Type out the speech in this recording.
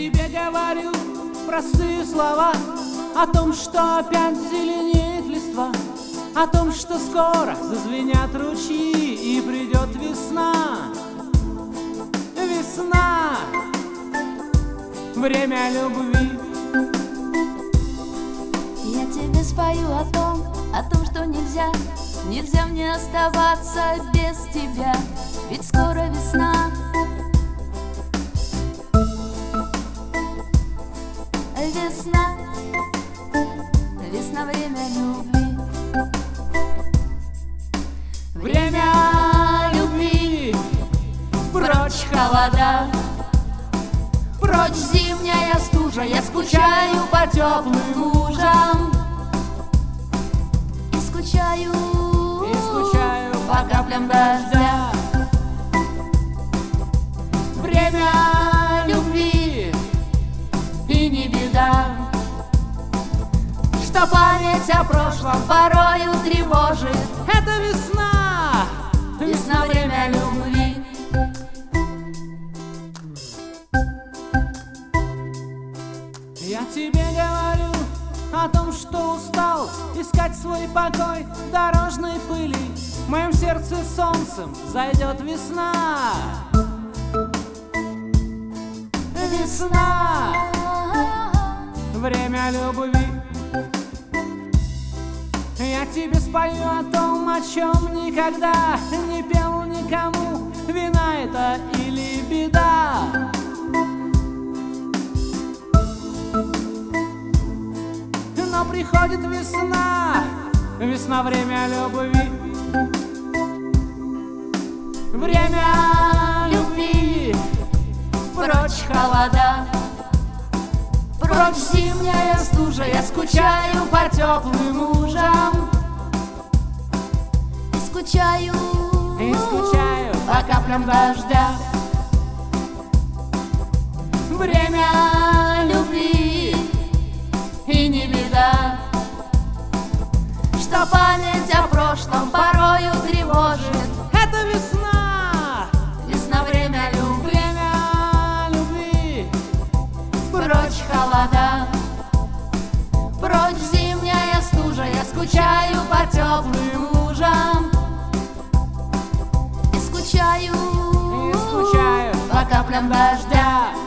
тебе говорю простые слова о том, что опять зеленеет листва, о том, что скоро зазвенят ручьи и придет весна. Весна, время любви. Я тебе спою о том, что нельзя мне оставаться без тебя, ведь скоро весна. Весна, весна, время любви. Время любви, прочь холода, прочь зимняя стужа, я скучаю по теплым лужам. И скучаю по каплям дождя. время любви, и не беда, что память о прошлом порою тревожит. это весна, Весна, время любви. Я тебе говорю о том, что устал искать свой покой в дорожной пыли. В моем сердце солнцем зайдет весна. Весна, время любви. Я тебе спою о том, о чем никогда не пел никому. Вина это или беда. Но приходит весна, весна, время любви. Время любви, Прочь холода, прочь зимняя стужа, я скучаю по теплым лужам. И скучаю по каплям дождя. время любви, И не беда, что память о прошлом порою тревожит. это весна, Весна, время любви. время любви. Прочь холода, прочь зимняя стужа, я скучаю по теплым лужам. И скучаю И скучаю по каплям дождя.